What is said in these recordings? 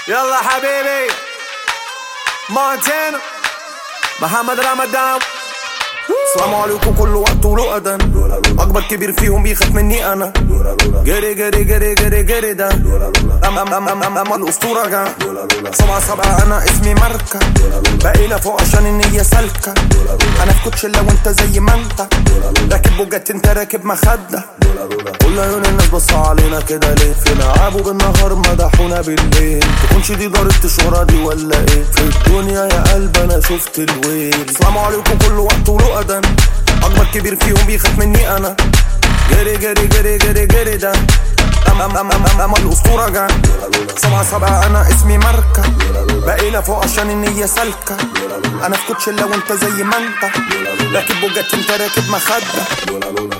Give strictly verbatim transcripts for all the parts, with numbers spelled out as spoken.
يلا حبيبي مونتانا محمد رمضان. السلام عليكم كل وقت وله أذان، أكبر كبير فيهم بيخاف مني أنا. جري جري جري جري جري ده أم أم أم أم أم أم الأسطورة جا سبعة سبعة أنا اسمي ماركة، بقينا فوق عشان النية سالكة. أنا في كوتشيلا وأنت زي ما أنت راكب بوجات، أنت راكب مخدة. كل عيون الناس بصوا علينا كده ليه؟ في لعبوا بالنهار مدحونا بالليل، تكونش دي دارة الشهرة دي ولا ايه؟ في الدنيا يا قلب أنا شفت الويل. السلام عليكم كل وقت وله أذان، أكبر كبير فيهم بيخاف مني أنا. جري جري جري جري جري ده أم أم أم أم أم الأسطورة جا سبعة سبعة أنا اسمي ماركة، بقينا فوق عشان النية سالكة. أنا في كوتشيلا وأنت زي ما أنت راكب بوجات، أنت راكب مخدة.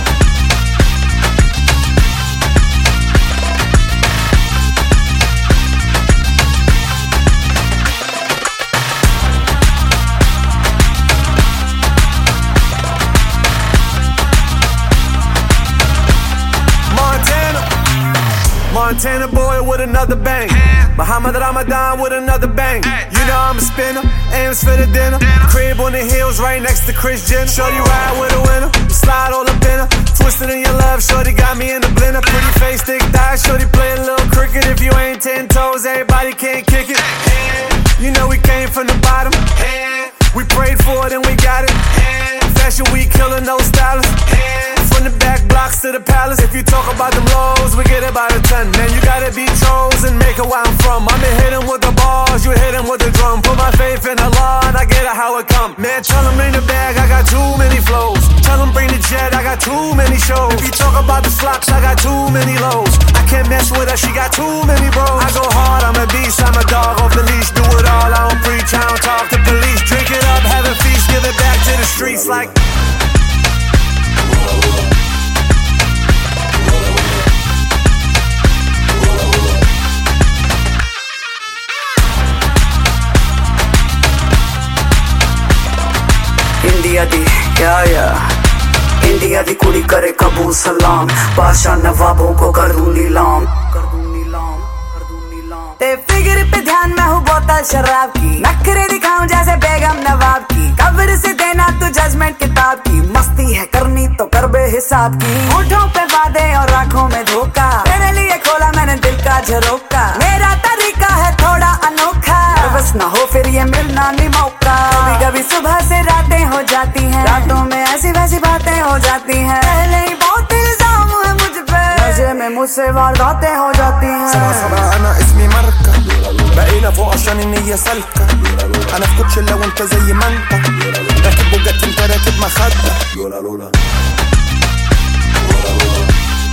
Montana boy with another bang, Muhammad Ramadan with another bang. You know I'm a spinner, aims for the dinner. Crib on the hills right next to Kris Jenner. Shorty ride with a winner, slide all up in her. Twisted in your love, shorty got me in the blender. Pretty face, thick thighs, shorty play a little cricket. If you ain't ten toes, everybody can't kick it. You know we came from the bottom, we prayed for it and we got it. Fashion week killer, no stylist. From the back blocks to the palace. If you talk about them lows, we get about a ton. Man, you gotta be chosen, make it where I'm from. I'ma hit him with the bars, you hit him with the drum. Put my faith in Allah and I get it how it come. Man, tell him bring the bag, I got too many flows. Tell him bring the jet, I got too many shows. If you talk about the flocks, I got too many lows. I can't mess with her, she got too many bros. I go hard, I'm a beast, I'm a dog off the leash. Do it all, I don't preach, I don't talk to police. Drink it up, have a feast, give it back to the streets like India दी या या इंडिया दी कुड़ी करे कबूल सलाम, बादशाह नवाबों को कर दूं नीलाम, कर दूं नीलाम, कर दूं नीलाम। ते फिगर पे ध्यान में हूँ बोतल शराब की, नखरे दिखाऊं जैसे बेगम नवाब की। कब्र से देना तू जजमेंट किताब की, मस्ती है करनी तो कर बे हिसाब की। होठों पे वादे और आंखों में धोखा, तेरे लिए खोला मैंने दिल का झरोका। मेरा तरीका है थोड़ा अनोखा, बस ना हो फिर ये मिलना नहीं मौका। कभी कभी सुबह से रातें हो जाती हैं, रातों में ऐसी वैसी बातें हो जाती हैं। पहले ही बहुत इल्जाम है मुझ पे, मजे में मुझसे वारदातें हो जाती हैं। سبعة سبعة أنا اسمي ماركة، بقينا فوق عشان النية سالكة. أنا في كوتشيلا وأنت زي ما أنت راكب بوجات، أنت راكب مخدة.